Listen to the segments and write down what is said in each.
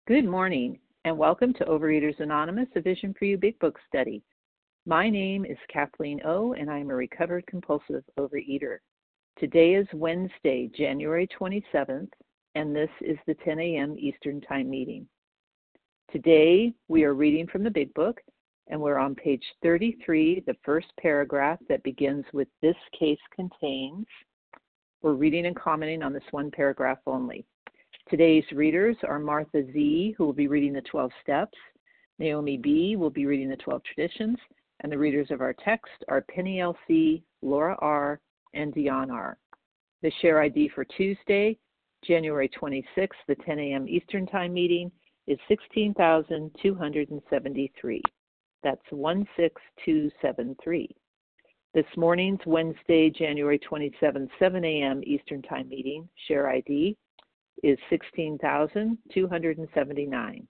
Good morning, and welcome to Overeaters Anonymous, a Vision for You Big Book study. My name is Kathleen O, and I am a recovered compulsive overeater. Today is Wednesday, January 27th, and this is the 10 a.m. Eastern Time meeting. Today, we are reading from the Big Book, and we're on page 33, the first paragraph that begins with "This case contains." We're reading and commenting on this one paragraph only. Today's readers are Martha Z., who will be reading the 12 steps. Naomi B. will be reading the 12 traditions. And the readers of our text are Penny L.C., Laura R., and Dion R. The share ID for Tuesday, January 26th, the 10 a.m. Eastern Time meeting, is 16,273. That's 16273. This morning's Wednesday, January 27th, 7 a.m. Eastern Time meeting, share ID is 16,279,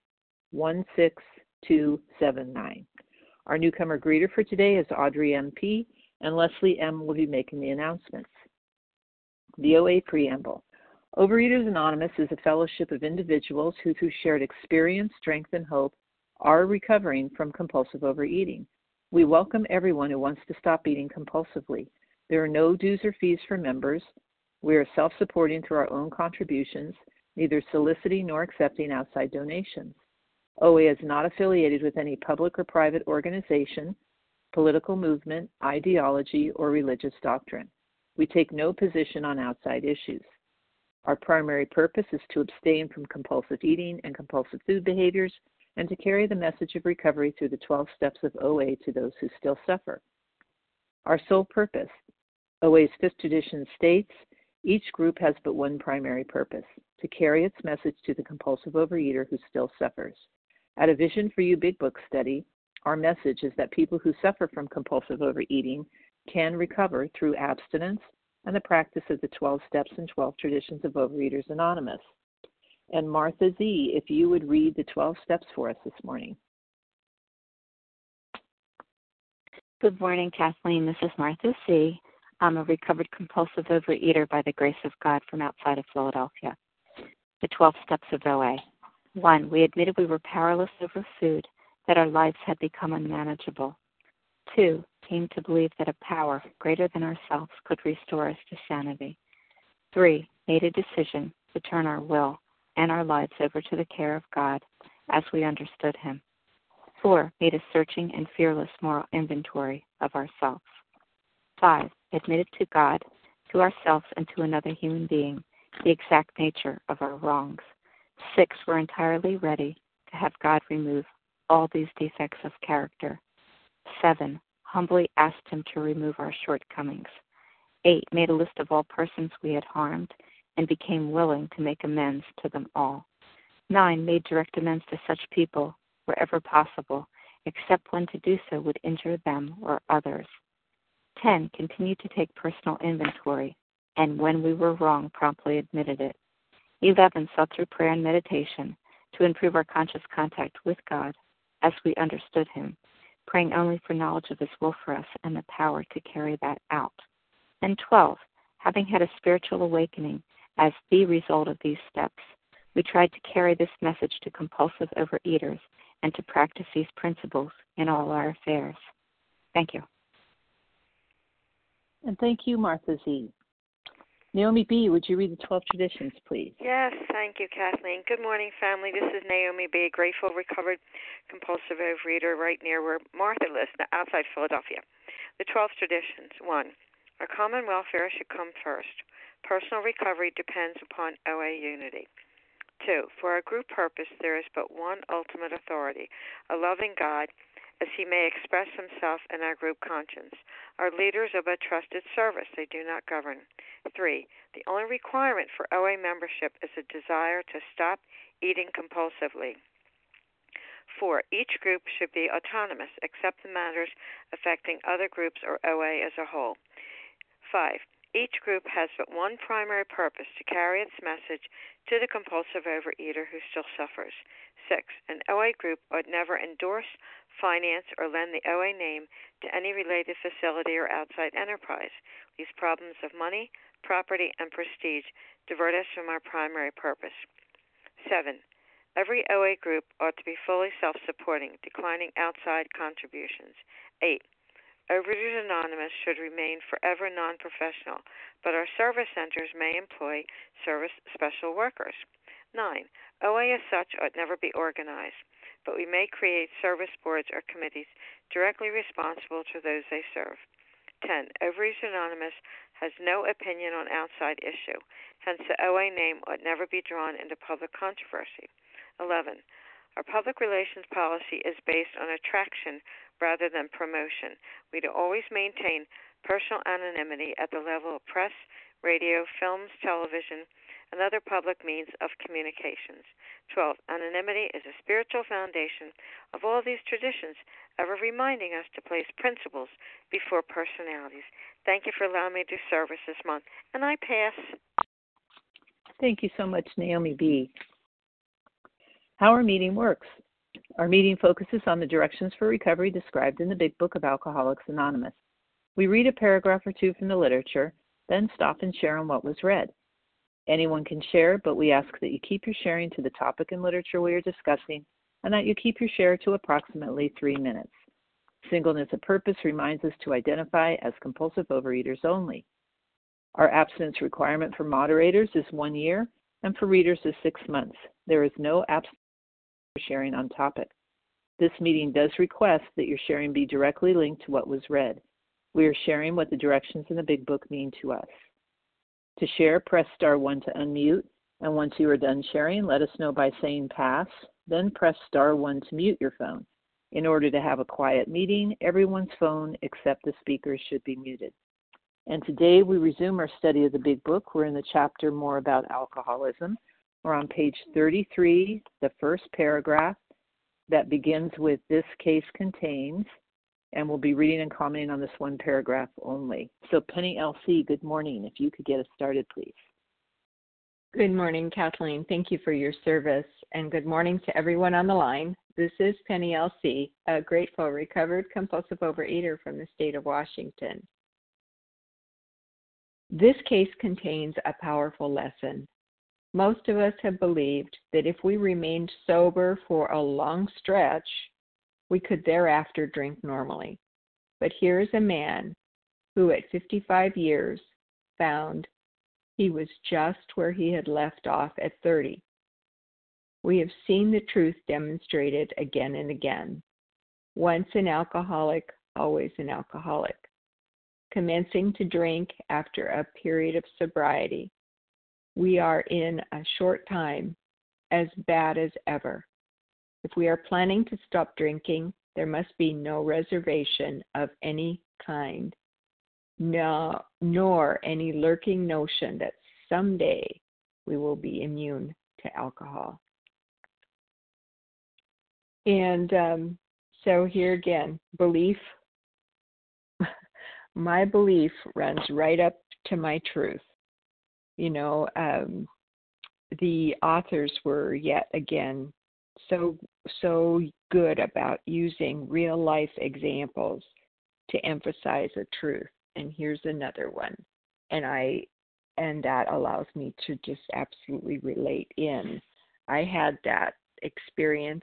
16279. Our newcomer greeter for today is Audrey M.P., and Leslie M. will be making the announcements. The OA Preamble. Overeaters Anonymous is a fellowship of individuals who, through shared experience, strength, and hope, are recovering from compulsive overeating. We welcome everyone who wants to stop eating compulsively. There are no dues or fees for members. We are self-supporting through our own contributions, neither soliciting nor accepting outside donations. OA is not affiliated with any public or private organization, political movement, ideology, or religious doctrine. We take no position on outside issues. Our primary purpose is to abstain from compulsive eating and compulsive food behaviors and to carry the message of recovery through the 12 steps of OA to those who still suffer. Our sole purpose. OA's fifth tradition states, each group has but one primary purpose, to carry its message to the compulsive overeater who still suffers. At a Vision for You Big Book study, our message is that people who suffer from compulsive overeating can recover through abstinence and the practice of the 12 steps and 12 traditions of Overeaters Anonymous. And Martha Z., if you would read the 12 steps for us this morning. Good morning, Kathleen. This is Martha C. I'm a recovered compulsive overeater by the grace of God from outside of Philadelphia. The 12 steps of OA. 1. We admitted we were powerless over food, that our lives had become unmanageable. 2. Came to believe that a power greater than ourselves could restore us to sanity. 3. Made a decision to turn our will and our lives over to the care of God as we understood Him. 4. Made a searching and fearless moral inventory of ourselves. 5. Admitted to God, to ourselves, and to another human being the exact nature of our wrongs. 6. We're entirely ready to have God remove all these defects of character. 7. Humbly asked Him to remove our shortcomings. 8. Made a list of all persons we had harmed and became willing to make amends to them all. 9. Made direct amends to such people wherever possible, except when to do so would injure them or others. 10. Continued to take personal inventory, and when we were wrong, promptly admitted it. 11. Sought through prayer and meditation to improve our conscious contact with God as we understood Him, praying only for knowledge of His will for us and the power to carry that out. And 12. Having had a spiritual awakening as the result of these steps, we tried to carry this message to compulsive overeaters and to practice these principles in all our affairs. Thank you. And thank you, Martha Z. Naomi B., would you read the 12 traditions, please? Yes, thank you, Kathleen. Good morning, family. This is Naomi B., a grateful, recovered, compulsive overeater right near where Martha lives, outside Philadelphia. The 12 traditions. 1. Our common welfare should come first. Personal recovery depends upon OA unity. 2. For our group purpose, there is but one ultimate authority, a loving God, as He may express Himself in our group conscience. Our leaders are but trusted service. They do not govern. 3. The only requirement for OA membership is a desire to stop eating compulsively. 4. Each group should be autonomous, except the matters affecting other groups or OA as a whole. 5. Each group has but one primary purpose, to carry its message to the compulsive overeater who still suffers. 6. An OA group would never endorse, finance, or lend the OA name to any related facility or outside enterprise. These problems of money, property, and prestige divert us from our primary purpose. 7. Every OA group ought to be fully self-supporting, declining outside contributions. 8. Overeaters Anonymous should remain forever non-professional, but our service centers may employ service special workers. 9. OA as such ought never be organized, but we may create service boards or committees directly responsible to those they serve. 10. Overeaters Anonymous has no opinion on outside issue, hence the OA name ought never be drawn into public controversy. 11. Our public relations policy is based on attraction rather than promotion. We do always maintain personal anonymity at the level of press, radio, films, television, and other public means of communications. 12. Anonymity is a spiritual foundation of all these traditions, ever reminding us to place principles before personalities. Thank you for allowing me to do service this month, and I pass. Thank you so much, Naomi B. How our meeting works. Our meeting focuses on the directions for recovery described in the Big Book of Alcoholics Anonymous. We read a paragraph or two from the literature, then stop and share on what was read. Anyone can share, but we ask that you keep your sharing to the topic and literature we are discussing, and that you keep your share to approximately 3 minutes. Singleness of purpose reminds us to identify as compulsive overeaters only. Our abstinence requirement for moderators is 1 year, and for readers is 6 months. There is no abstinence sharing on topic. This meeting does request that your sharing be directly linked to what was read. We are sharing what the directions in the Big Book mean to us. To share, press star 1 to unmute, and once you are done sharing, let us know by saying pass, then press star 1 to mute your phone. In order to have a quiet meeting, everyone's phone except the speaker's should be muted. And today we resume our study of the Big Book. We're in the chapter More About Alcoholism. We're on page 33, the first paragraph that begins with "this case contains," and we'll be reading and commenting on this one paragraph only. So Penny LC, good morning. If you could get us started, please. Good morning, Kathleen. Thank you for your service, and good morning to everyone on the line. This is Penny LC, a grateful, recovered, compulsive overeater from the state of Washington. This case contains a powerful lesson. Most of us have believed that if we remained sober for a long stretch, we could thereafter drink normally. But here is a man who at 55 years found he was just where he had left off at 30. We have seen the truth demonstrated again and again. Once an alcoholic, always an alcoholic. Commencing to drink after a period of sobriety, we are in a short time as bad as ever. If we are planning to stop drinking, there must be no reservation of any kind, nor any lurking notion that someday we will be immune to alcohol. And so here again, belief. My belief runs right up to my truth. You know, the authors were yet again so good about using real life examples to emphasize a truth. And here's another one. And that allows me to just absolutely relate in. I had that experience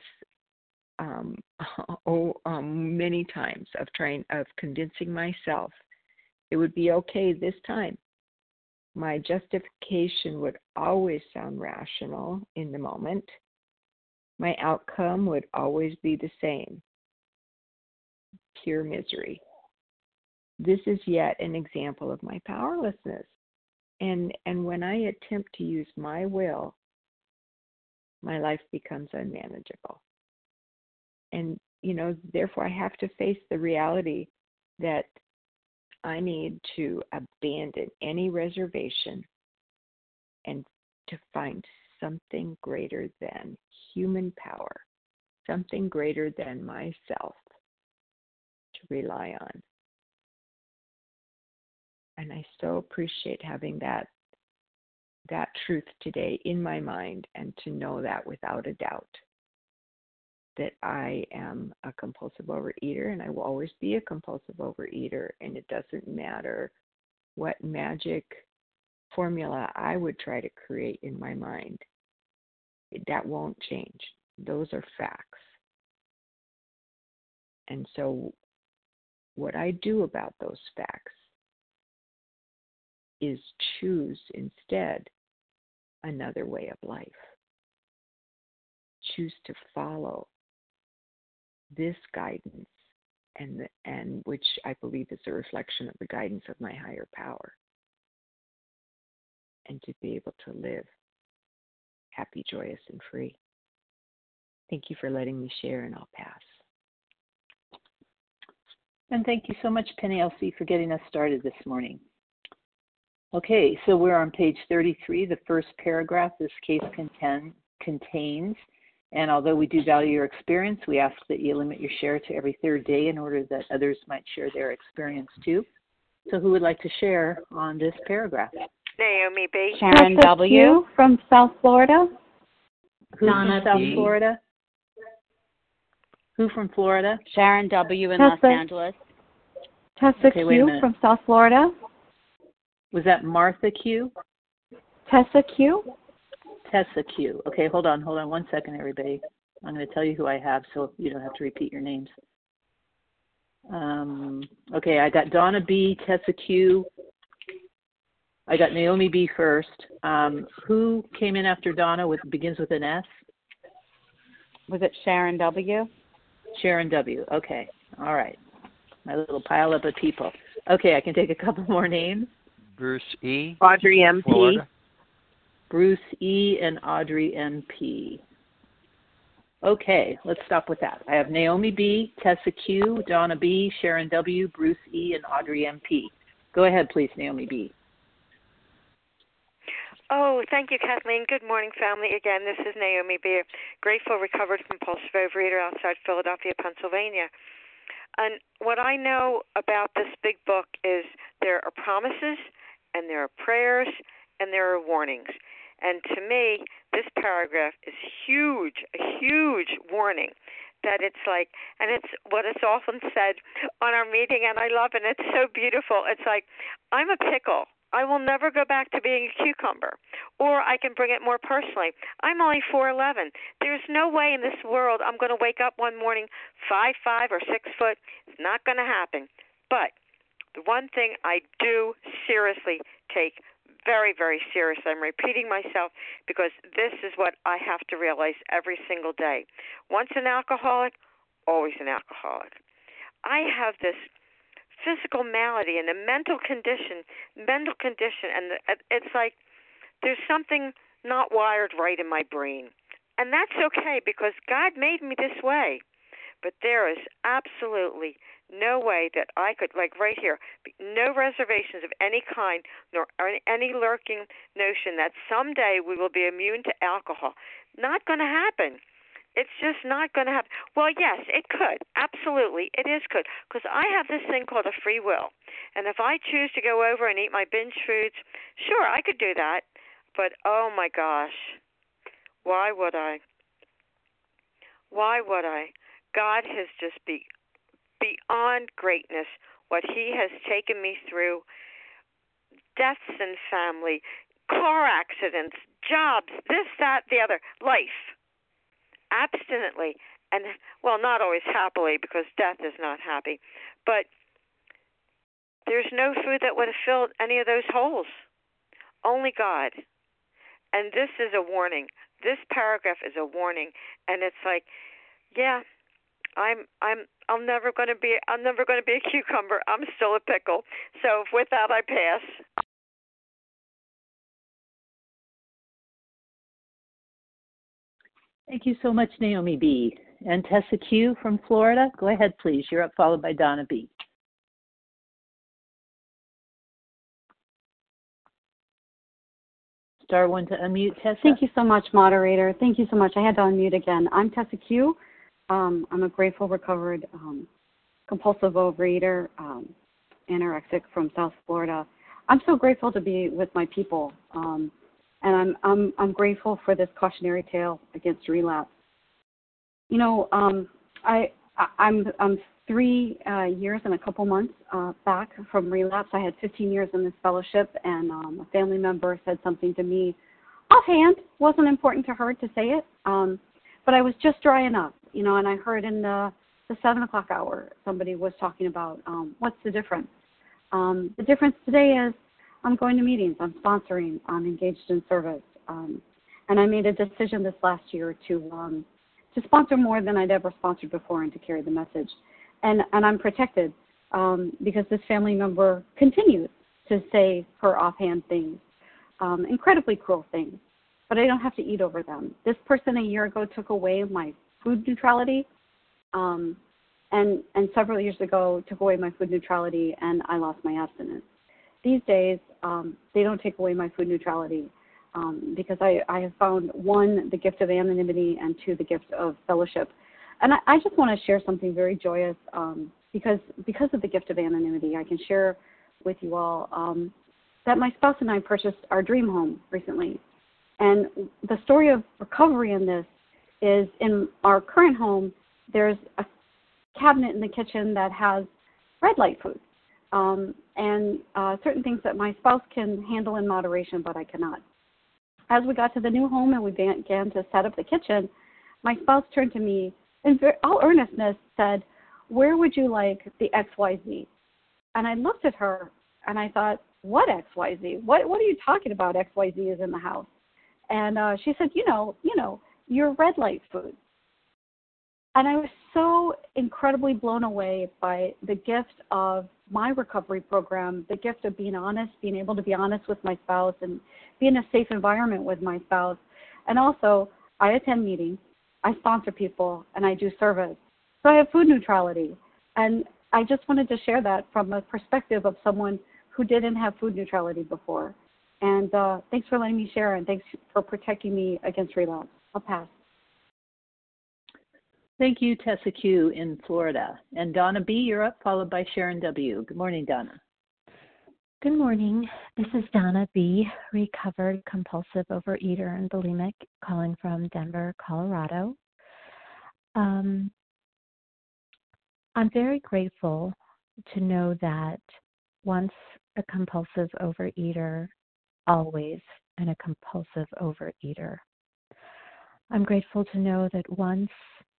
many times of convincing myself it would be okay this time. My justification would always sound rational in the moment. My outcome would always be the same: pure misery. This is yet an example of my powerlessness. And when I attempt to use my will, my life becomes unmanageable. And, you know, therefore I have to face the reality that I need to abandon any reservation and to find something greater than human power, something greater than myself to rely on. And I so appreciate having that truth today in my mind, and to know that without a doubt, that I am a compulsive overeater, and I will always be a compulsive overeater, and it doesn't matter what magic formula I would try to create in my mind. That won't change. Those are facts. And so what I do about those facts is choose instead another way of life. Choose to follow this guidance, and which I believe is a reflection of the guidance of my higher power, and to be able to live happy, joyous, and free. Thank you for letting me share, and I'll pass. And thank you so much, Penny Elsie, for getting us started this morning. Okay, so we're on page 33. The first paragraph this case contains, and although we do value your experience, we ask that you limit your share to every third day in order that others might share their experience too. So who would like to share on this paragraph? Naomi B. Sharon W. from South Florida. Who from South Florida? Who from Florida? Sharon W. in Los Angeles. Tessa Okay, Q. from South Florida. Was that Martha Q? Tessa Q. Tessa Q. Okay, hold on 1 second, everybody. I'm going to tell you who I have so you don't have to repeat your names. Okay, I got Donna B, Tessa Q. I got Naomi B first. Who came in after Donna begins with an S? Was it Sharon W.? Sharon W. Okay, all right. My little pile up of people. Okay, I can take a couple more names. Bruce E. Audrey M.P. Florida. Bruce E. and Audrey M.P. Okay, let's stop with that. I have Naomi B., Tessa Q., Donna B., Sharon W., Bruce E., and Audrey M.P. Go ahead, please, Naomi B. Oh, thank you, Kathleen. Good morning, family. Again, this is Naomi B., grateful, recovered, compulsive overeater outside Philadelphia, Pennsylvania. And what I know about this big book is there are promises, and there are prayers, and there are warnings. And to me, this paragraph is huge, a huge warning that it's like, and it's what is often said on our meeting, and I love it, and it's so beautiful. It's like, I'm a pickle. I will never go back to being a cucumber. Or I can bring it more personally. I'm only 4'11". There's no way in this world I'm going to wake up one morning 5'5" or 6 foot. It's not going to happen. But the one thing I do seriously take very, very seriously, I'm repeating myself because this is what I have to realize every single day. Once an alcoholic, always an alcoholic. I have this physical malady and a mental condition, and it's like there's something not wired right in my brain. And that's okay because God made me this way. But there is absolutely no way that I could, like right here, no reservations of any kind, nor any lurking notion that someday we will be immune to alcohol. Not going to happen. It's just not going to happen. Well, yes, it could. Absolutely, it is good. Because I have this thing called a free will. And if I choose to go over and eat my binge foods, sure, I could do that. But, oh, my gosh, why would I? Why would I? God has just beyond greatness what he has taken me through. Deaths in family, car accidents, jobs, this, that, the other, life. Abstinently, and, well, not always happily because death is not happy, but there's no food that would have filled any of those holes. Only God. And this is a warning. This paragraph is a warning, and it's like, yeah, I'm never going to be a cucumber. I'm still a pickle. So with that, I pass. Thank you so much, Naomi B. And Tessa Q. from Florida. Go ahead, please. You're up, followed by Donna B. Star one to unmute, Tessa. Thank you so much, moderator. Thank you so much. I had to unmute again. I'm Tessa Q. I'm a grateful, recovered, compulsive overeater, anorexic from South Florida. I'm so grateful to be with my people. And I'm grateful for this cautionary tale against relapse. You know, I'm 3 years and a couple months back from relapse. I had 15 years in this fellowship, and a family member said something to me offhand, wasn't important to her to say it, but I was just drying up, and I heard in the 7 o'clock hour somebody was talking about what's the difference. The difference today is I'm going to meetings, I'm sponsoring, I'm engaged in service, and I made a decision this last year to sponsor more than I'd ever sponsored before and to carry the message. And I'm protected because this family member continues to say her offhand things, incredibly cruel things, but I don't have to eat over them. This person a year ago took away my food neutrality, and several years ago took away my food neutrality, and I lost my abstinence. These days, they don't take away my food neutrality because I have found, one, the gift of anonymity, and two, the gift of fellowship. And I just want to share something very joyous because of the gift of anonymity. I can share with you all that my spouse and I purchased our dream home recently. And the story of recovery in this is in our current home, there's a cabinet in the kitchen that has red light food and certain things that my spouse can handle in moderation, but I cannot. As we got to the new home and we began to set up the kitchen, my spouse turned to me in all earnestness said, "Where would you like the XYZ?" And I looked at her and I thought, "What XYZ? What are you talking about? XYZ is in the house." And she said, you know, your red light food. And I was so incredibly blown away by the gift of my recovery program, the gift of being honest, being able to be honest with my spouse and be in a safe environment with my spouse. And also, I attend meetings, I sponsor people, and I do service. So I have food neutrality. And I just wanted to share that from a perspective of someone who didn't have food neutrality before. And thanks for letting me share, and thanks for protecting me against relapse. I'll pass. Thank you, Tessa Q. in Florida. And Donna B., you're up, followed by Sharon W. Good morning, Donna. Good morning. This is Donna B., recovered compulsive overeater and bulimic, calling from Denver, Colorado. I'm very grateful to know that once a compulsive overeater, always and a compulsive overeater. I'm grateful to know that once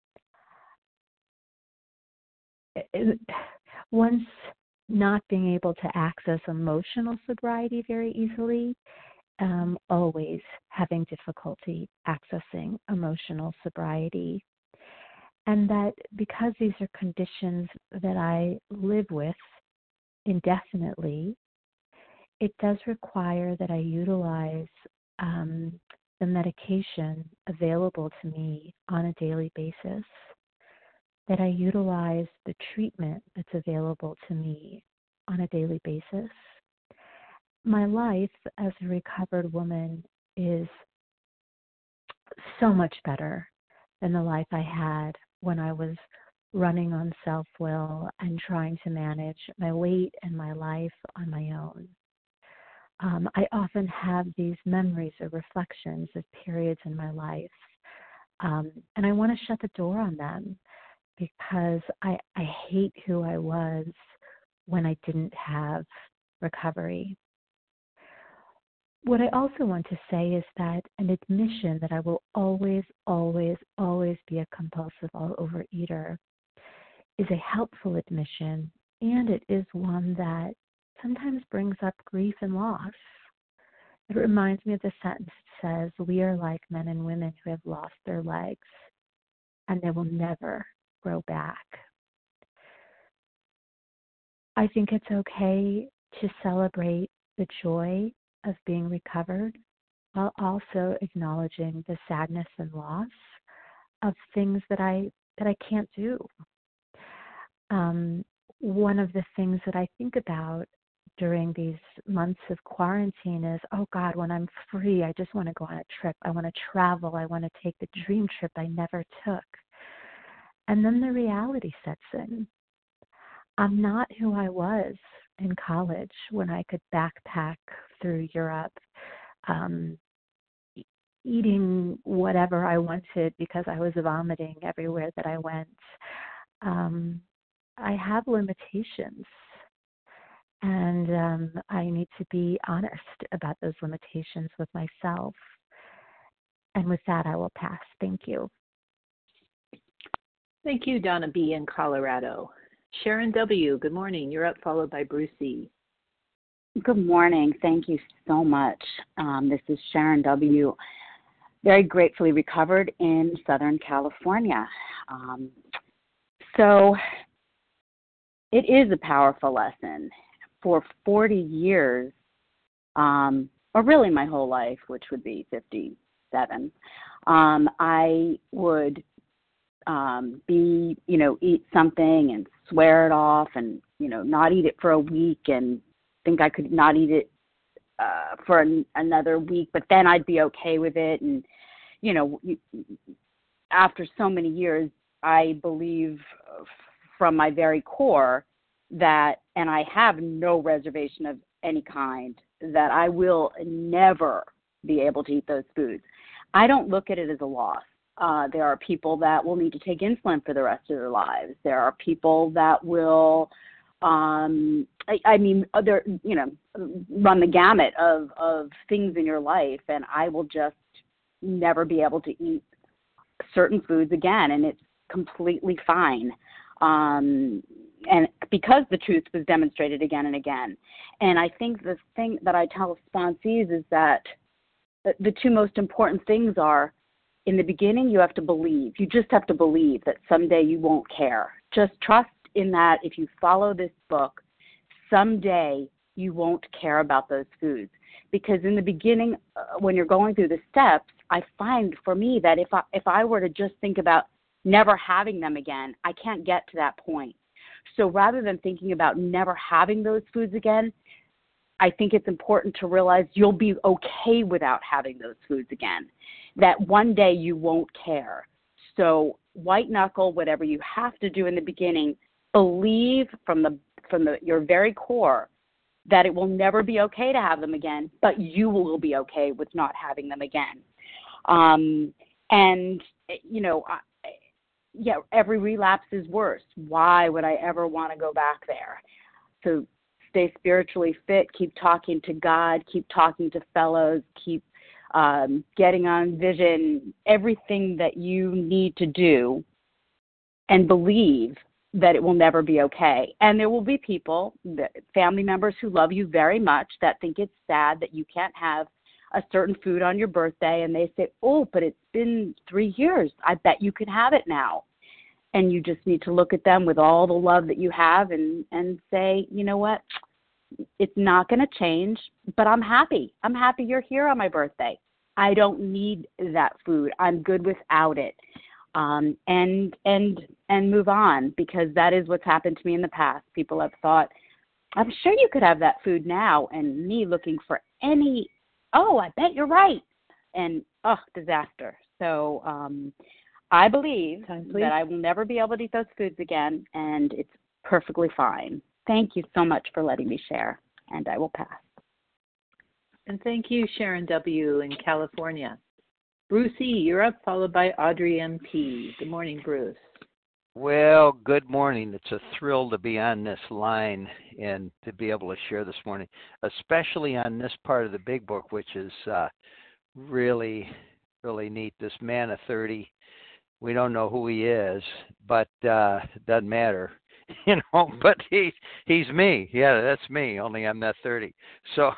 not being able to access emotional sobriety very easily, always having difficulty accessing emotional sobriety. And that because these are conditions that I live with indefinitely, it does require that I utilize the medication available to me on a daily basis, that I utilize the treatment that's available to me on a daily basis. My life as a recovered woman is so much better than the life I had when I was running on self-will and trying to manage my weight and my life on my own. I often have these memories or reflections of periods in my life, and I want to shut the door on them because I hate who I was when I didn't have recovery. What I also want to say is that an admission that I will always, always, always be a compulsive overeater is a helpful admission, and it is one that sometimes brings up grief and loss. It reminds me of the sentence that says, "We are like men and women who have lost their legs, and they will never grow back." I think it's okay to celebrate the joy of being recovered while also acknowledging the sadness and loss of things that I can't do. One of the things that I think about during these months of quarantine is, oh God, when I'm free, I just want to go on a trip. I want to travel. I want to take the dream trip I never took. And then the reality sets in. I'm not who I was in college when I could backpack through Europe, eating whatever I wanted because I was vomiting everywhere that I went. I have limitations, and I need to be honest about those limitations with myself. And with that, I will pass. Thank you. Thank you, Donna B. in Colorado. Sharon W., good morning. You're up, followed by Bruce E. Good morning. Thank you so much. This is Sharon W., very gratefully recovered in Southern California. So it is a powerful lesson. For 40 years, or really my whole life, which would be 57, I would eat something and swear it off and, not eat it for a week and think I could not eat it for another week, but then I'd be okay with it. And, after so many years, I believe from my very core that, and I have no reservation of any kind, that I will never be able to eat those foods. I don't look at it as a loss. There are people that will need to take insulin for the rest of their lives. There are people that will, run the gamut of things in your life, and I will just never be able to eat certain foods again, and it's completely fine. And because the truth was demonstrated again and again. And I think the thing that I tell sponsees is that the two most important things are, in the beginning, you have to believe. You just have to believe that someday you won't care. Just trust in that if you follow this book, someday you won't care about those foods. Because in the beginning, when you're going through the steps, I find for me that if I were to just think about never having them again, I can't get to that point. So rather than thinking about never having those foods again, I think it's important to realize you'll be okay without having those foods again, that one day you won't care. So white knuckle, whatever you have to do in the beginning, believe from your very core that it will never be okay to have them again, but you will be okay with not having them again. Every relapse is worse. Why would I ever want to go back there? So stay spiritually fit, keep talking to God, keep talking to fellows, keep getting on vision, everything that you need to do, and believe that it will never be okay. And there will be people, family members who love you very much, that think it's sad that you can't have a certain food on your birthday, and they say, oh, but it's been 3 years. I bet you can have it now. And you just need to look at them with all the love that you have and say, you know what, it's not going to change, but I'm happy. I'm happy you're here on my birthday. I don't need that food. I'm good without it. And move on, because that is what's happened to me in the past. People have thought, I'm sure you could have that food now, and me looking for I bet you're right. And, disaster. So I believe that I will never be able to eat those foods again, and it's perfectly fine. Thank you so much for letting me share, and I will pass. And thank you, Sharon W. in California. Bruce E., you're up, followed by Audrey M.P. Good morning, Bruce. Well, good morning. It's a thrill to be on this line and to be able to share this morning, especially on this part of the big book, which is really, really neat. This man of 30, we don't know who he is, but it doesn't matter, but he's me. Yeah, that's me, only I'm not 30. So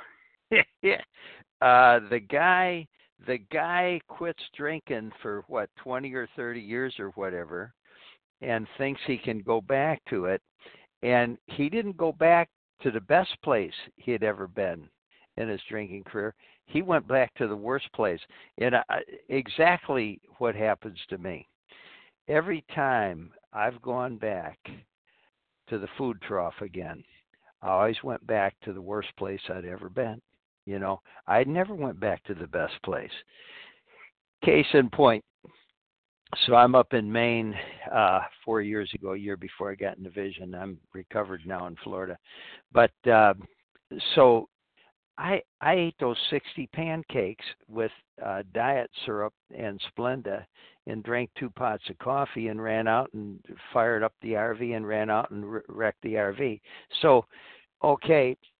the guy quits drinking for 20 or 30 years or whatever, and thinks he can go back to it. And he didn't go back to the best place he had ever been in his drinking career. He went back to the worst place. And exactly what happens to me. Every time I've gone back to the food trough again, I always went back to the worst place I'd ever been. I never went back to the best place. Case in point. So I'm up in Maine 4 years ago, a year before I got into vision. I'm recovered now in Florida. But so I ate those 60 pancakes with diet syrup and Splenda and drank 2 pots of coffee and ran out and fired up the RV and ran out and wrecked the RV. So, okay,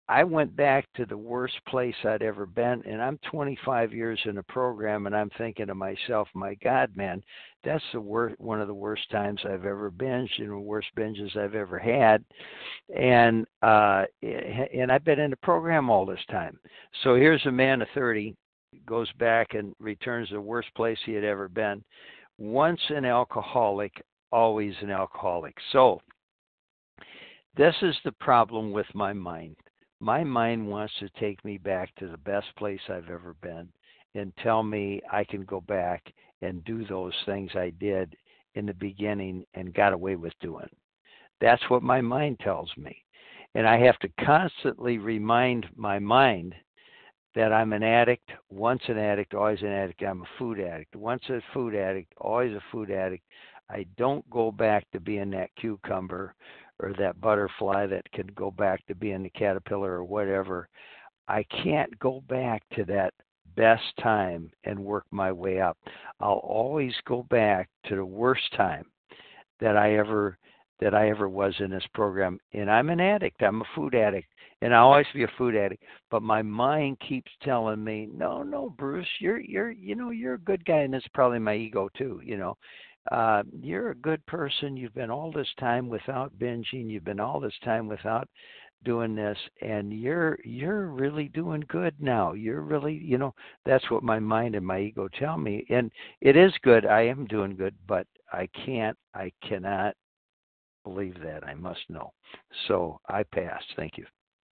I went back to the worst place I'd ever been, and I'm 25 years in a program, and I'm thinking to myself, my God, man, that's the one of the worst times I've ever binged, worst binges I've ever had, and I've been in the program all this time. So here's a man of 30, goes back and returns to the worst place he had ever been. Once an alcoholic, always an alcoholic. So this is the problem with my mind. My mind wants to take me back to the best place I've ever been and tell me I can go back and do those things I did in the beginning and got away with doing. That's what my mind tells me. And I have to constantly remind my mind that I'm an addict, once an addict, always an addict. I'm a food addict, once a food addict, always a food addict. I don't go back to being that cucumber or that butterfly that could go back to being the caterpillar or whatever. I can't go back to that best time and work my way up. I'll always go back to the worst time that I ever was in this program. And I'm an addict. I'm a food addict. And I'll always be a food addict. But my mind keeps telling me, no, Bruce, you're a good guy, and it's probably my ego too, you're a good person. You've been all this time without binging. You've been all this time without doing this, and you're really doing good now. You're really, that's what my mind and my ego tell me. And it is good. I am doing good, but I cannot believe that. I must know. So I pass. Thank you.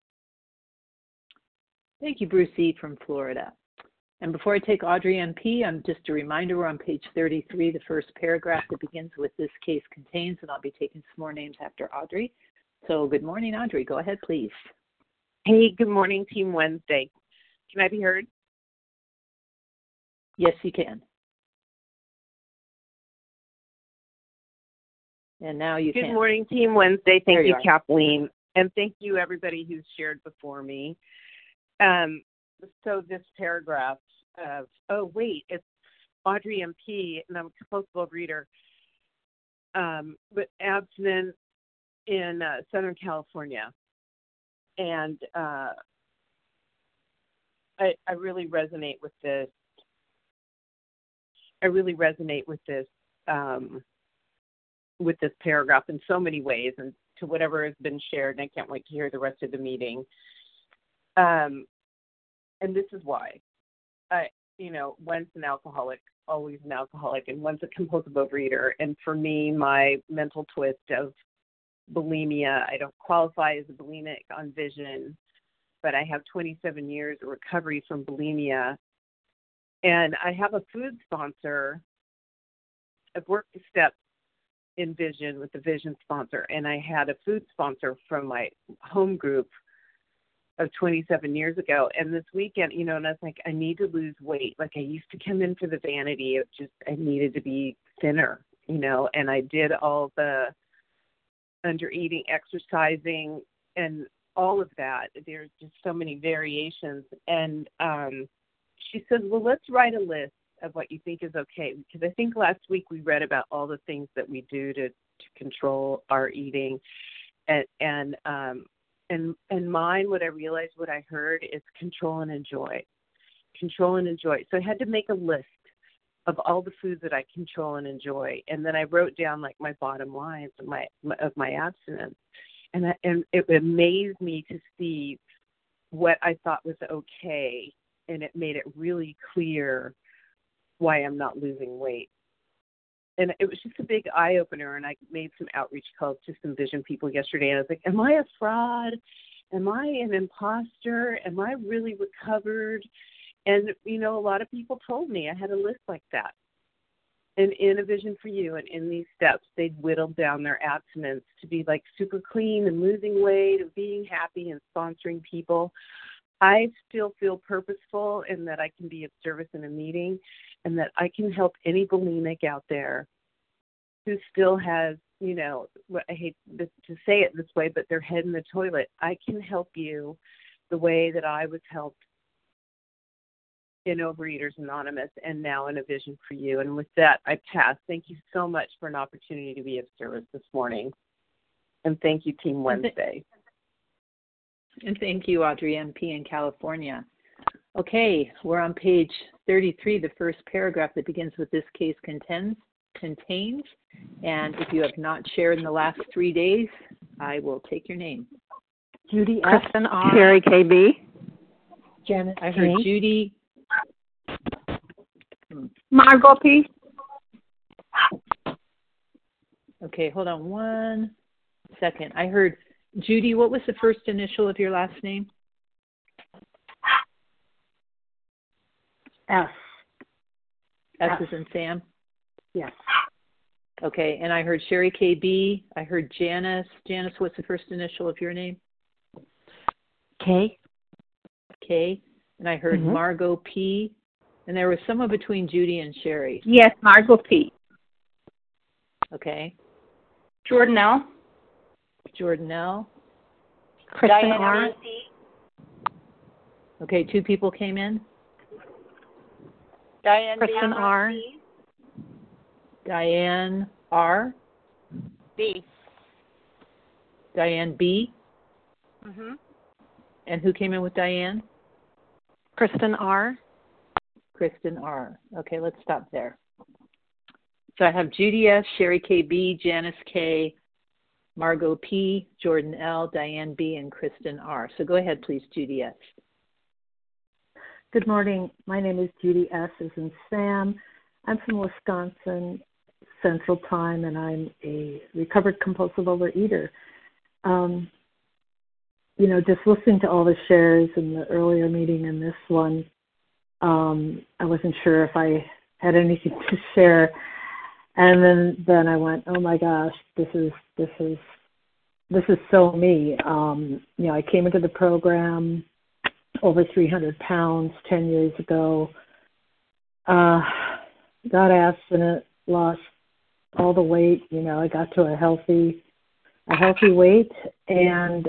Thank you, Bruce E. from Florida. And before I take Audrey MP, just a reminder, we're on page 33, the first paragraph that begins with "this case contains," and I'll be taking some more names after Audrey. So good morning, Audrey. Go ahead, please. Hey, good morning, Team Wednesday. Can I be heard? Yes, you can. And now you can. Good morning, Team Wednesday. Thank you, Kathleen. And thank you, everybody who's shared before me. So this paragraph of, it's Audrey MP, and I'm a compulsive overeater, but abstinent in Southern California. And I really resonate with this. With this paragraph in so many ways, and to whatever has been shared, and I can't wait to hear the rest of the meeting. And this is why. Once an alcoholic, always an alcoholic, and once a compulsive overeater. And for me, my mental twist of bulimia, I don't qualify as a bulimic on vision, but I have 27 years of recovery from bulimia. And I have a food sponsor. I've worked the steps in vision with the vision sponsor, and I had a food sponsor from my home group of 27 years ago. And this weekend, and I was like, I need to lose weight. Like I used to come in for the vanity. I needed to be thinner, and I did all the under eating, exercising, and all of that. There's just so many variations. And she said, well, let's write a list of what you think is okay. Because I think last week we read about all the things that we do to control our eating. And mine, what I realized, what I heard is control and enjoy. Control and enjoy. So I had to make a list of all the foods that I control and enjoy. And then I wrote down like my bottom lines of my abstinence. And it amazed me to see what I thought was okay. And it made it really clear why I'm not losing weight. And it was just a big eye-opener, and I made some outreach calls to some vision people yesterday, and I was like, am I a fraud? Am I an imposter? Am I really recovered? And, a lot of people told me I had a list like that. And in A Vision for You and in these steps, they'd whittled down their abstinence to be like super clean and losing weight and being happy and sponsoring people. I still feel purposeful in that I can be of service in a meeting and that I can help any bulimic out there who still has, I hate to say it this way, but their head in the toilet. I can help you the way that I was helped in Overeaters Anonymous and now in A Vision for You. And with that, I pass. Thank you so much for an opportunity to be of service this morning. And thank you, Team Wednesday. And thank you, Audrey MP in California. Okay, we're on page 33, the first paragraph that begins with this case contains. And if you have not shared in the last 3 days, I will take your name. Judy S. Kristen R. Sherry KB. Janet I heard K. Judy. Margot P. Okay, hold on 1 second. I heard Judy. What was the first initial of your last name? S. S is in Sam? Yes. Okay, and I heard Sherry KB. I heard Janice. Janice, what's the first initial of your name? K. K. And I heard Margot P. And there was someone between Judy and Sherry. Yes, Margot P. Okay. Jordan L. Jordan L. Kristen Diane R. C. Okay, 2 people came in. Diane Kristen B. R. Diane R. B. Diane B. Mm-hmm. And who came in with Diane? Kristen R. Kristen R. Okay, let's stop there. So I have Judy S., Sherry KB, Janice K., Margot P., Jordan L., Diane B., and Kristen R. So go ahead, please, Judy S. Good morning. My name is Judy S. as in Sam. I'm from Wisconsin Central Time, and I'm a recovered compulsive overeater. Just listening to all the shares in the earlier meeting and this one, I wasn't sure if I had anything to share. And then I went, oh my gosh, this is so me. I came into the program over 300 pounds 10 years ago. Got abstinent, lost all the weight. I got to a healthy weight, and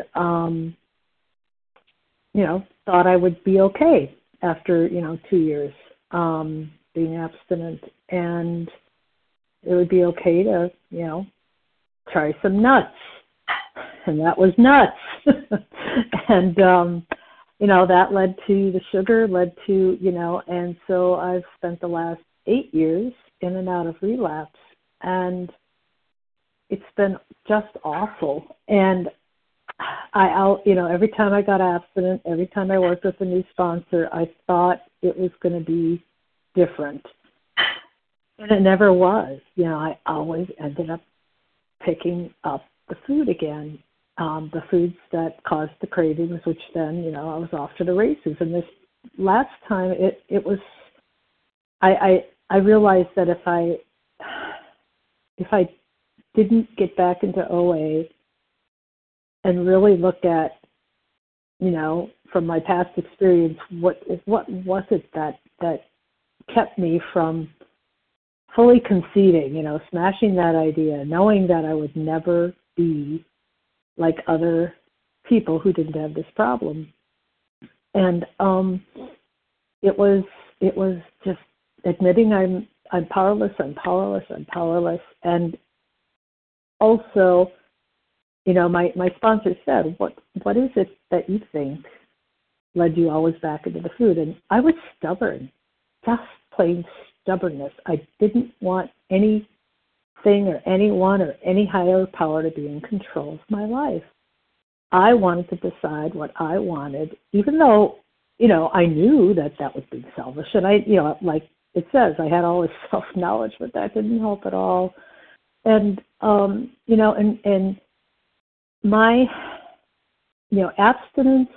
thought I would be okay after 2 years being abstinent, and it would be okay to try some nuts, and that was nuts. And that led to the sugar, and so I've spent the last 8 years in and out of relapse, and it's been just awful. And every time I got abstinent, every time I worked with a new sponsor, I thought it was going to be different. And it never was. I always ended up picking up the food again, the foods that caused the cravings, which then, I was off to the races. And this last time, it was, I realized that if I didn't get back into OA and really look at, from my past experience, what was it that kept me from fully conceding, smashing that idea, knowing that I would never be like other people who didn't have this problem. And it was just admitting I'm powerless, and also, my sponsor said, what is it that you think led you always back into the food? And I was stubborn, just plain stubbornness. I didn't want anything or anyone or any higher power to be in control of my life. I wanted to decide what I wanted, even though, I knew that was being selfish. And I, like it says, I had all this self-knowledge, but that didn't help at all. And, and my, abstinence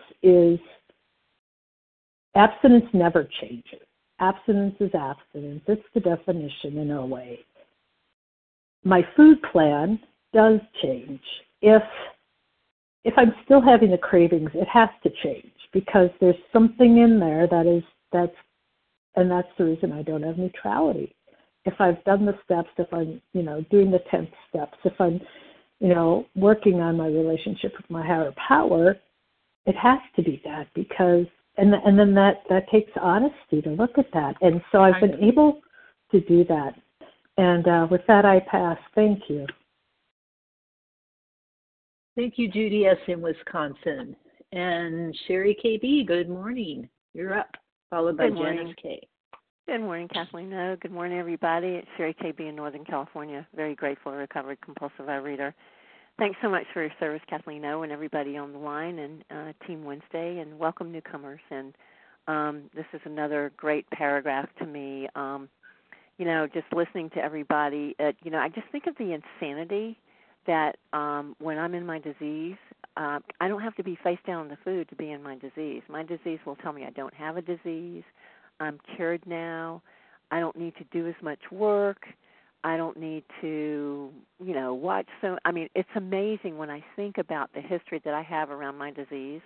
never changes. Abstinence is abstinence. It's the definition in a way. My food plan does change. If I'm still having the cravings, it has to change because there's something in there that's the reason I don't have neutrality. If I've done the steps, if I'm, doing the 10th steps, if I'm, working on my relationship with my higher power, it has to be that because, and then that takes honesty to look at that. And so I've been able to do that. And with that, I pass. Thank you. Thank you, Judy S. in Wisconsin. And Sherry KB, good morning. You're up, followed by Good morning. Janice K. Good morning, Kathleen. No, good morning, everybody. It's Sherry KB in Northern California. Very grateful, recovered compulsive overeater. Thanks so much for your service, Kathleen O, and everybody on the line, and Team Wednesday, and welcome newcomers. And this is another great paragraph to me. Just listening to everybody, I just think of the insanity that when I'm in my disease, I don't have to be face down on the food to be in my disease. My disease will tell me I don't have a disease. I'm cured now. I don't need to do as much work. I don't need to, watch. It's amazing when I think about the history that I have around my disease.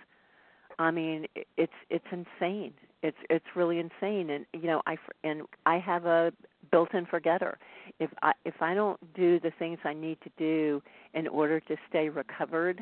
It's insane. It's really insane. And I have a built-in forgetter. If I don't do the things I need to do in order to stay recovered,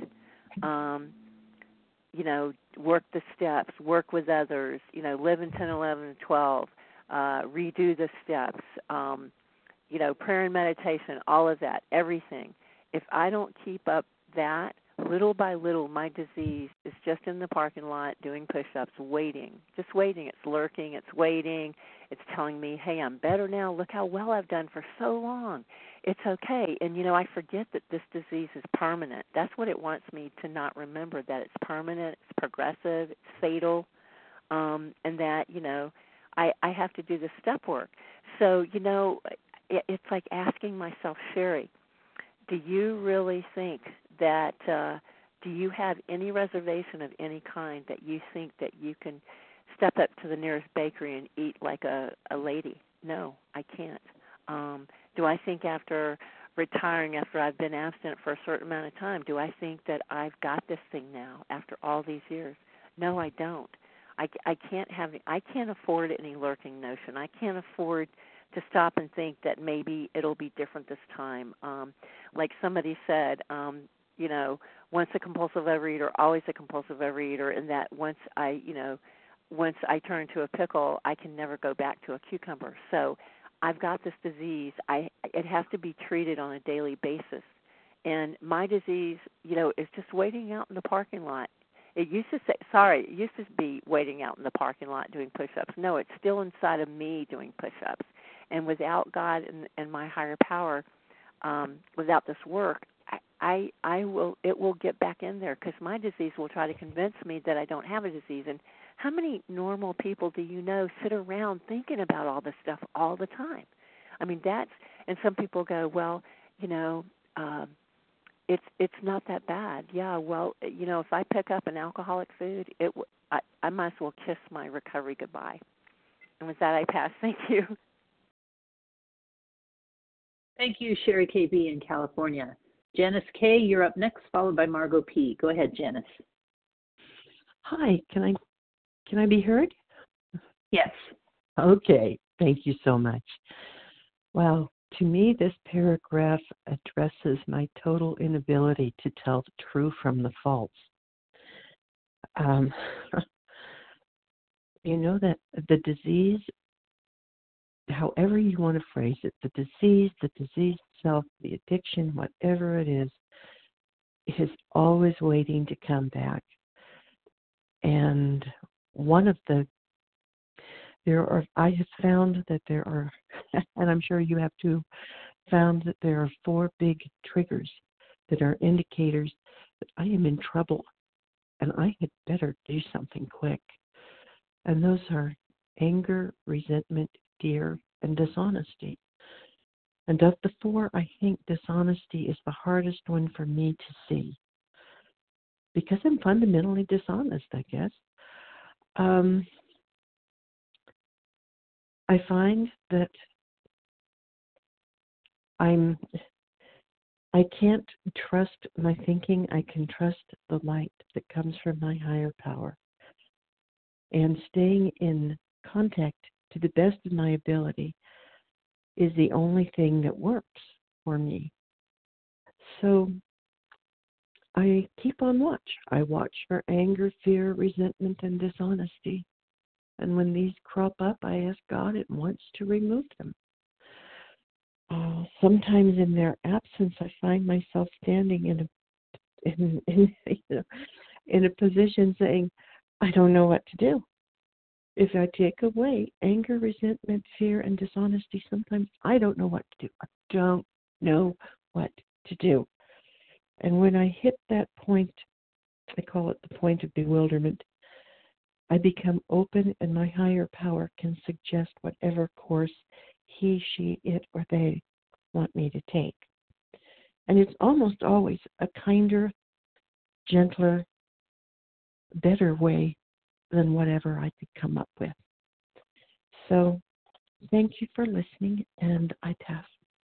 work the steps, work with others, live in 10, 11, and 12, redo the steps, prayer and meditation, all of that, everything. If I don't keep up that, little by little, my disease is just in the parking lot doing push-ups, waiting, just waiting. It's lurking, it's waiting. It's telling me, hey, I'm better now. Look how well I've done for so long. It's okay. And, I forget that this disease is permanent. That's what it wants me to not remember, that it's permanent, it's progressive, it's fatal, and that, I have to do the step work. So, it's like asking myself, Sherry, do you really think that, do you have any reservation of any kind that you think that you can step up to the nearest bakery and eat like a lady? No, I can't. Do I think after retiring, after I've been abstinent for a certain amount of time, do I think that I've got this thing now after all these years? No, I don't. I can't afford any lurking notion. I can't afford to stop and think that maybe it'll be different this time. Like somebody said, once a compulsive overeater, always a compulsive overeater, and that once I turn into a pickle, I can never go back to a cucumber. So I've got this disease. It has to be treated on a daily basis. And my disease, is just waiting out in the parking lot. It used to be waiting out in the parking lot doing push-ups. No, it's still inside of me doing push-ups. And without God and my higher power, without this work, it will get back in there, because my disease will try to convince me that I don't have a disease. And how many normal people do you know sit around thinking about all this stuff all the time? And some people go, well, it's not that bad. Yeah, well, if I pick up an alcoholic food, I might as well kiss my recovery goodbye. And with that, I pass. Thank you. Thank you, Sherry KB in California. Janice K., you're up next, followed by Margot P. Go ahead, Janice. Hi, can I be heard? Yes. Okay, thank you so much. Wow, to me, this paragraph addresses my total inability to tell the true from the false. That the disease, however you want to phrase it, the disease itself, the addiction, whatever it is always waiting to come back. And I have found that there are, and I'm sure you have too, found that there are 4 big triggers that are indicators that I am in trouble and I had better do something quick. And those are anger, resentment, fear, and dishonesty. And of the 4, I think dishonesty is the hardest one for me to see, because I'm fundamentally dishonest, I guess. I find that I can't trust my thinking. I can trust the light that comes from my higher power. And staying in contact to the best of my ability is the only thing that works for me. So I keep on watch. I watch for anger, fear, resentment, and dishonesty. And when these crop up, I ask God at once to remove them. Sometimes in their absence, I find myself standing in a position saying, I don't know what to do. If I take away anger, resentment, fear, and dishonesty, sometimes I don't know what to do. I don't know what to do. And when I hit that point, I call it the point of bewilderment, I become open, and my higher power can suggest whatever course he, she, it, or they want me to take. And it's almost always a kinder, gentler, better way than whatever I could come up with. So thank you for listening, and I pass.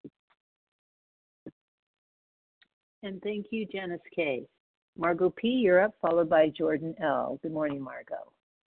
And thank you, Janice K. Margot P., you're up, followed by Jordan L. Good morning, Margot.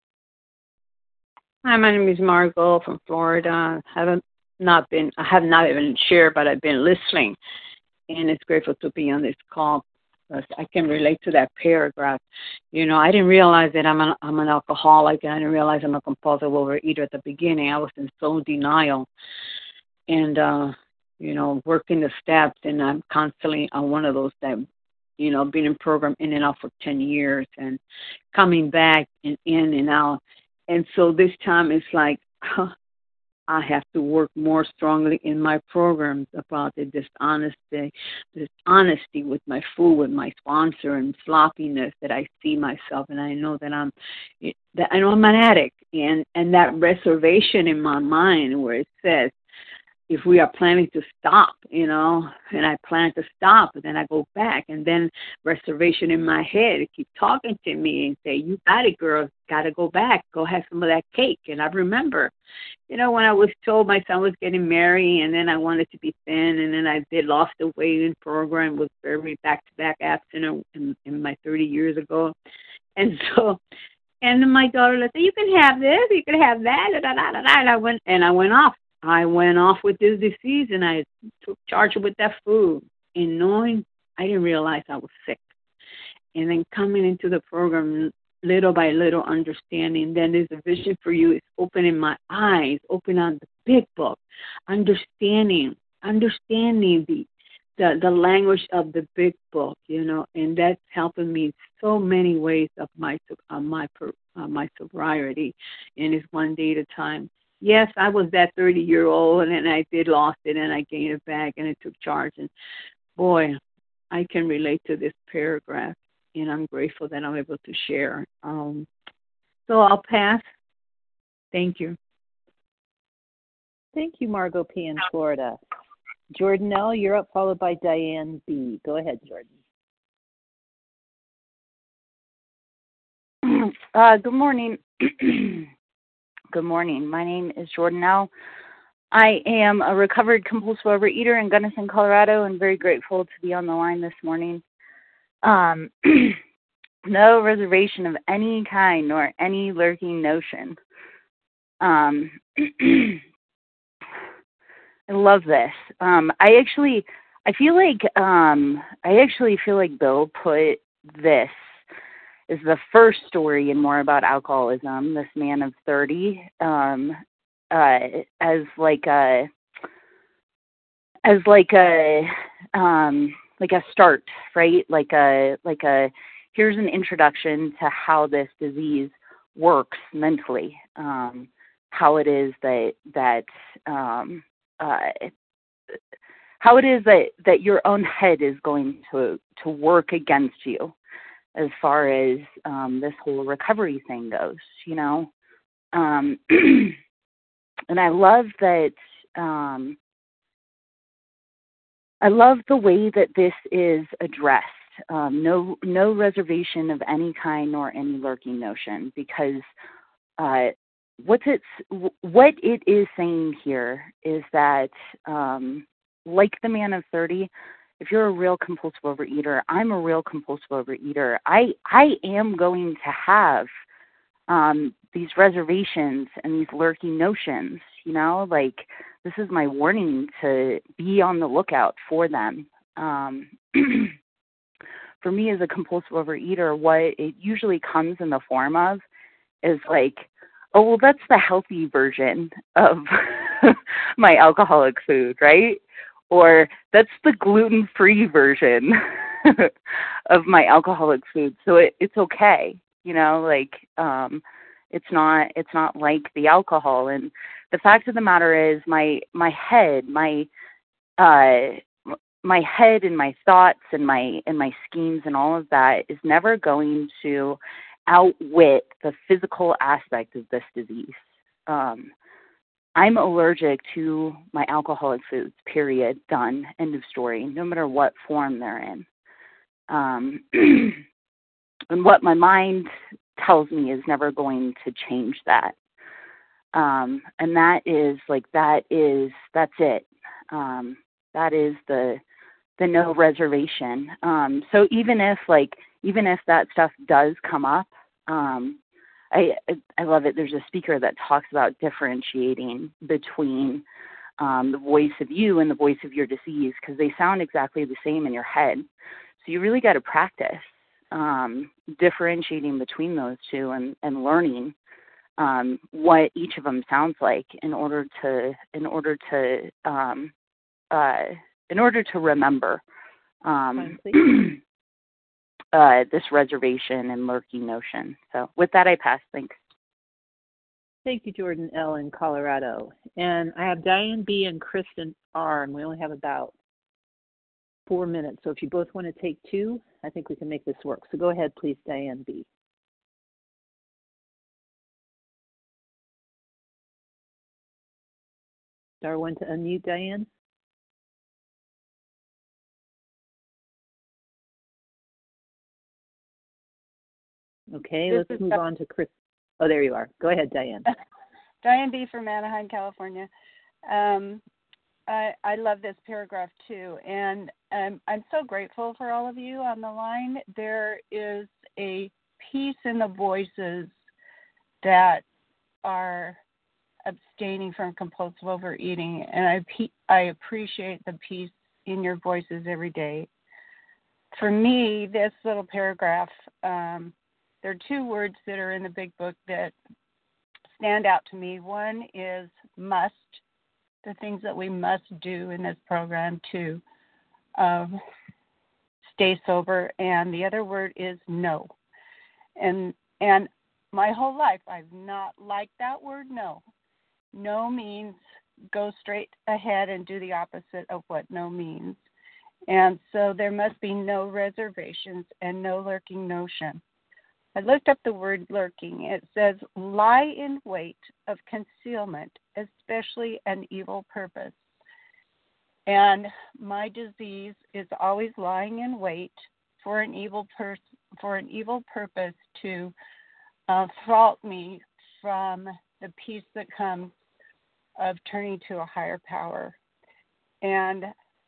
Hi, my name is Margot from Florida. I have not even shared, but I've been listening, and it's grateful to be on this call. I can relate to that paragraph. You know, I didn't realize that I'm an alcoholic, and I didn't realize I'm a compulsive overeater at the beginning. I was in so denial, and working the steps, and I'm constantly on one of those that, been in program in and out for 10 years, and coming back and in and out. And so this time it's like, I have to work more strongly in my programs about the dishonesty with my food, with my sponsor, and sloppiness that I see myself, and I know that I'm an addict, and that reservation in my mind where it says, if we are planning to stop, and I plan to stop, and then I go back, and then reservation in my head keep talking to me and say, you got it, girl, got to go back, go have some of that cake. And I remember, when I was told my son was getting married, and then I wanted to be thin, and then I lost the weight in program, was very back-to-back abstinent in my 30 years ago. And so, and my daughter said, you can have this, you can have that, and I went off. I went off with this disease, and I took charge with that food. And knowing, I didn't realize I was sick. And then coming into the program, little by little understanding, then there's a vision for you. It's opening my eyes, opening on the big book, understanding the language of the big book, and that's helping me in so many ways of my sobriety, and it's one day at a time. Yes, I was that 30-year-old, and then I did lost it, and I gained it back, and it took charge. And, boy, I can relate to this paragraph, and I'm grateful that I'm able to share. So I'll pass. Thank you. Thank you, Margot P. in Florida. Jordan L., you're up, followed by Diane B. Go ahead, Jordan. Good morning. Good morning. My name is Jordan L. I am a recovered compulsive overeater in Gunnison, Colorado, and very grateful to be on the line this morning. No reservation of any kind nor any lurking notion. I love this. I feel like Bill put this is the first story in More About Alcoholism, this man of 30, as like a start, right? Like a here's an introduction to how this disease works mentally, how it is that your own head is going to work against you as far as this whole recovery thing goes, and I love that. I love the way that this is addressed. No reservation of any kind nor any lurking notion, because what it is saying here is that, like the man of 30, if you're a real compulsive overeater, I'm a real compulsive overeater. I am going to have these reservations and these lurking notions, this is my warning to be on the lookout for them. For me as a compulsive overeater, what it usually comes in the form of is like, oh, well, that's the healthy version of my alcoholic food, right? Or that's the gluten-free version of my alcoholic foods. So it's okay, you know, like it's not like the alcohol. And the fact of the matter is my head and my thoughts and my schemes and all of that is never going to outwit the physical aspect of this disease. I'm allergic to my alcoholic foods, period, done, end of story, no matter what form they're in. And what my mind tells me is never going to change that. And that's it. That is the no reservation. So even if that stuff does come up, I love it. There's a speaker that talks about differentiating between the voice of you and the voice of your disease, because they sound exactly the same in your head. So you really got to practice differentiating between those two and learning what each of them sounds like in order to remember this reservation and lurking notion. So with that, I pass. Thanks. Thank you, Jordan L. in Colorado. And I have Diane B. and Kristen R., and we only have about 4 minutes. So if you both want to take 2, I think we can make this work. So go ahead, please, Diane B. Star 1 to unmute, Diane. Okay, let's move on to Chris. Oh, there you are. Go ahead, Diane. Diane B. from Anaheim, California. I love this paragraph too, and I'm so grateful for all of you on the line. There is a peace in the voices that are abstaining from compulsive overeating, and I appreciate the peace in your voices every day. For me, this little paragraph, there are 2 words that are in the big book that stand out to me. One is must, the things that we must do in this program to stay sober, and the other word is no. And my whole life, I've not liked that word no. No means go straight ahead and do the opposite of what no means. And so there must be no reservations and no lurking notion. I looked up the word lurking. It says lie in wait of concealment, especially an evil purpose. And my disease is always lying in wait for an evil purpose to fault me from the peace that comes of turning to a higher power. And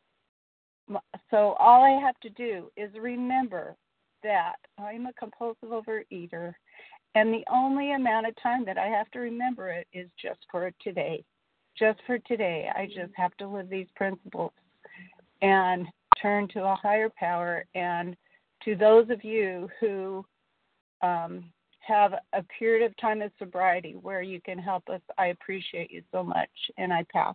so all I have to do is remember that I'm a compulsive overeater, and the only amount of time that I have to remember it is just for today. Just for today. I just have to live these principles and turn to a higher power. And to those of you who have a period of time of sobriety where you can help us, I appreciate you so much, and I pass.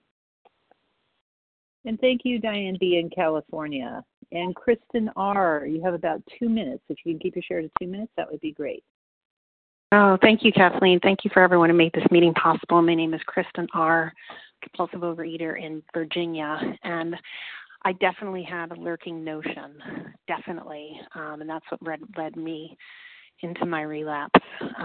And thank you, Diane B. in California. And Kristen R., you have about 2 minutes. If you can keep your share to 2 minutes, that would be great. Oh, thank you, Kathleen. Thank you for everyone who made this meeting possible. My name is Kristen R., compulsive overeater in Virginia. And I definitely had a lurking notion, definitely. And that's what led me into my relapse.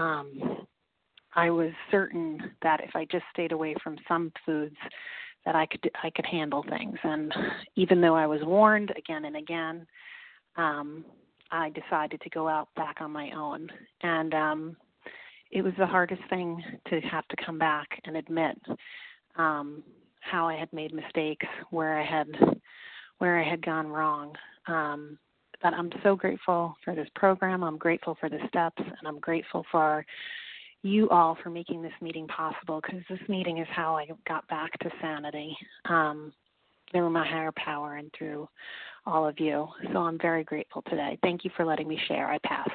I was certain that if I just stayed away from some foods, that I could handle things. And even though I was warned again and again, I decided to go out back on my own. And it was the hardest thing to have to come back and admit how I had made mistakes, where I had gone wrong. But I'm so grateful for this program. I'm grateful for the steps, and I'm grateful for you all for making this meeting possible, because this meeting is how I got back to sanity through my higher power and through all of you. So I'm very grateful today. Thank you for letting me share. I pass.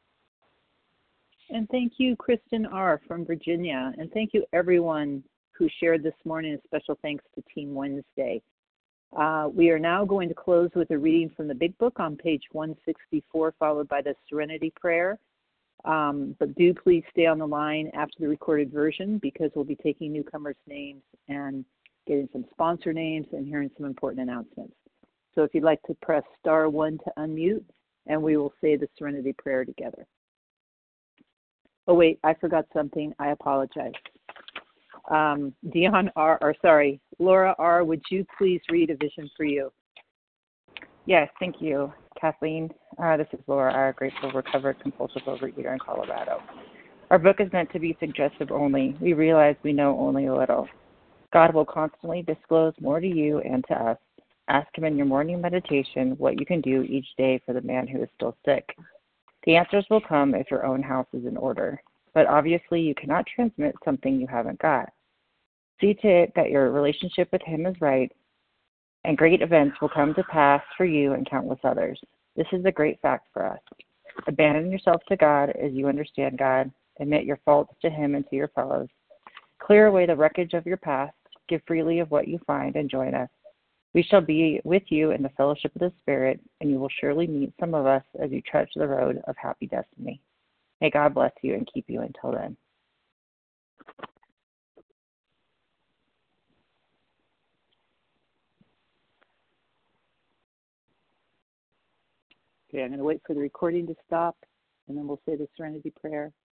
And thank you, Kristen R. from Virginia. And thank you, everyone who shared this morning. A special thanks to Team Wednesday. We are now going to close with a reading from the Big Book on page 164, followed by the Serenity Prayer. But do please stay on the line after the recorded version because we'll be taking newcomers' names and getting some sponsor names and hearing some important announcements. So if you'd like to press *1 to unmute, and we will say the Serenity Prayer together. Oh, wait, I forgot something. I apologize. Laura R., would you please read A Vision for You? Yes, thank you, Kathleen. This is Laura R., grateful, recovered, compulsive overeater in Colorado. Our book is meant to be suggestive only. We realize we know only a little. God will constantly disclose more to you and to us. Ask him in your morning meditation what you can do each day for the man who is still sick. The answers will come if your own house is in order. But obviously you cannot transmit something you haven't got. See to it that your relationship with him is right, and great events will come to pass for you and countless others. This is a great fact for us. Abandon yourself to God as you understand God. Admit your faults to him and to your fellows. Clear away the wreckage of your past. Give freely of what you find and join us. We shall be with you in the fellowship of the Spirit, and you will surely meet some of us as you trudge the road of happy destiny. May God bless you and keep you until then. Okay, I'm going to wait for the recording to stop, and then we'll say the Serenity Prayer.